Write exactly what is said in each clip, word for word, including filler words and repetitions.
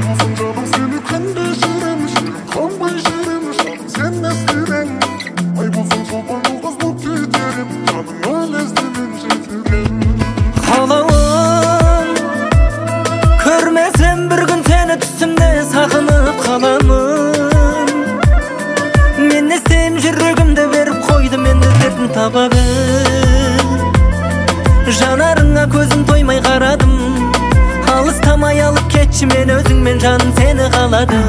болсаң жаным сені күнде жереміш, қанбай жереміш, жаным сен ескерең. Ай болсаң шолпан жұлдыз боп кетерем, жаныңа лезде мен жетерем. Қалауым көрмесем бір күн сені түсімде сағынып қаламын. Мен не істеймін жүрегімді беріп қойды, мен дертін табамын. Жанарыңа көзім тоймай қарадым, алыстамай алып кетші мен өзіңмен, жаным сені қаладым.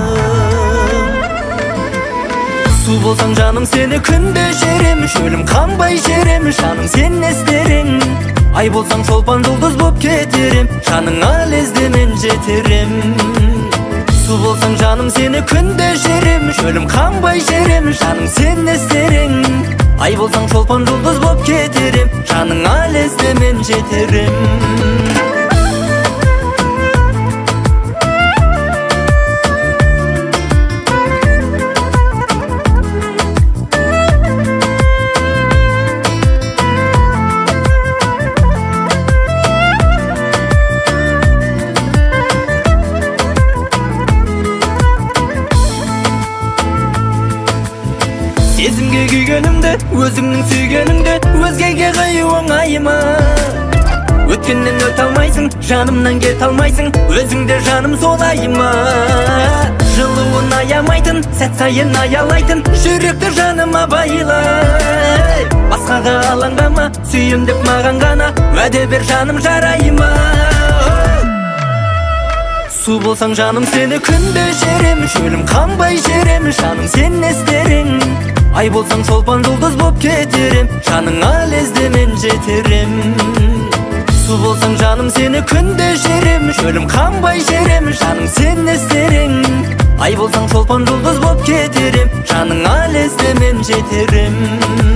Су болсаң жаным сені күнде жереміш, өлім қанбай жереміш, жаным сен не істерең. Ай болсаң шолпан жұлдыз боп кетерем, жаныңа лезде мен жетерем. Су болсаң жаным сені күнде жереміш, өлім қанбай жереміш, жаным сен не істерең. Ай болсаң шолпан жұлдыз боп кетерем, жаныңа лезде мен жетерем. Сезімге күйгенімді, өзіңнің сүйгеніңді өзгеге қию оңай ма? Өткеннен өте алмайсың, жанымнан кете алмайсың, өзіңде жаным солай ма? Жылуын аямайтын, сәт сайын аялайтын, жүректі жаныма байлай. Басқаға алаңдама, сүйем деп маған ғана уәде бер, жаным жарай ма? Су болсаң жаным сені күнде жереміш, өлім қанбай жереміш, жаным сен не істерең. Ай болсаң шолпан жұлдыз боп кетерем, жаныңа лезде мен жетерем. Су болсаң жаным сені күнде жереміш, өлім қанбай жереміш, жаным сен не істерең. Ай болсаң шолпан жұлдыз боп кетерем, жаныңа лезде мен жетерем.